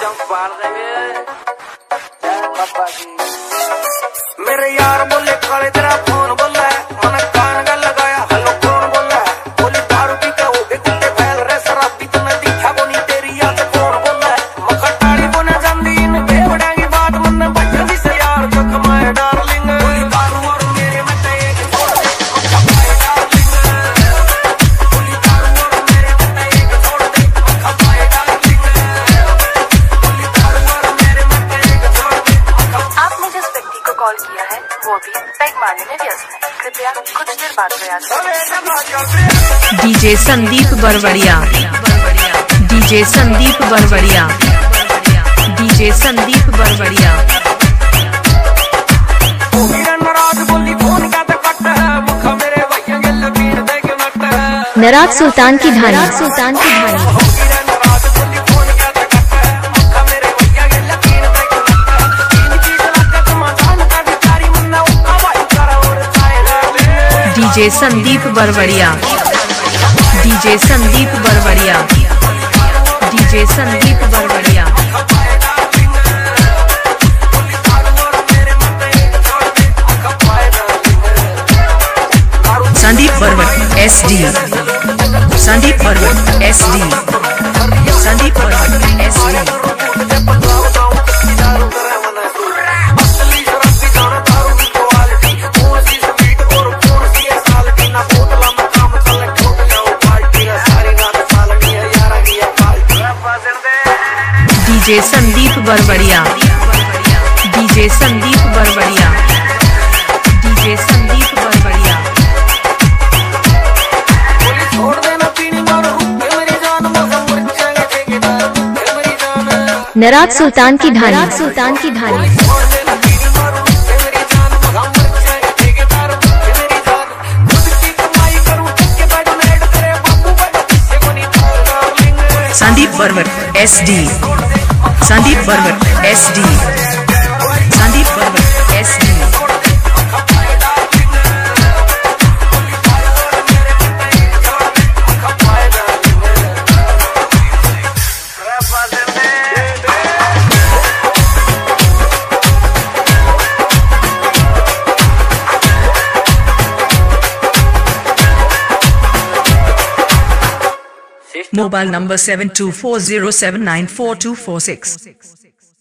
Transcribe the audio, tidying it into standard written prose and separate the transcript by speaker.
Speaker 1: मेरे यार बोले काले तेरा फोन बोला है, मैंने कान का लगाया हेलो कौन बोला है, बोली दारू पी के हो गए कुत्ते फैल रहे शराबी तो मैं दिखा को नहीं तेरी याद कौन बोला है, मखटाड़ी को न जाती इन बेवड़ा की बात मन बच्चों से यार जो कमाए डार्लिंग, बोली दारू और मेरे में तो एक छोड़ दे कमाए डार्लिंग, बोली दारू और मेरे में तो एक छोड़ दे कमाए डार्लिंग, बोली दारू और मेरे में तो एक छोड़ दे।
Speaker 2: आपने जिस व्यक्ति को कॉल किया है वो भी पैक मारने में व्यस्त है, कृपया कुछ देर बाद प्रयास करें।
Speaker 3: DJ Sandeep Barwadiya, DJ Sandeep Barwadiya, DJ Sandeep Barwadiya.
Speaker 4: नराज सुल्तान की ढाणी, सुल्तान की Dhani.
Speaker 3: DJ Sandeep Barwadiya, DJ Sandeep Barwadiya, DJ Sandeep Barwadiya. Sandeep Barwad SD, Sandeep Barwad SD, Sandeep Barwad SD। DJ Sandeep Barwadiya, DJ Sandeep Barwadiya, DJ Sandeep Barwadiya.
Speaker 4: नराज सुल्तान की ढाणी, सुल्तान की ढाणी।
Speaker 3: Sandeep Barwad SD, Sandeep Barwad SD, Sandeep Barwad SD। Mobile number 7240794246.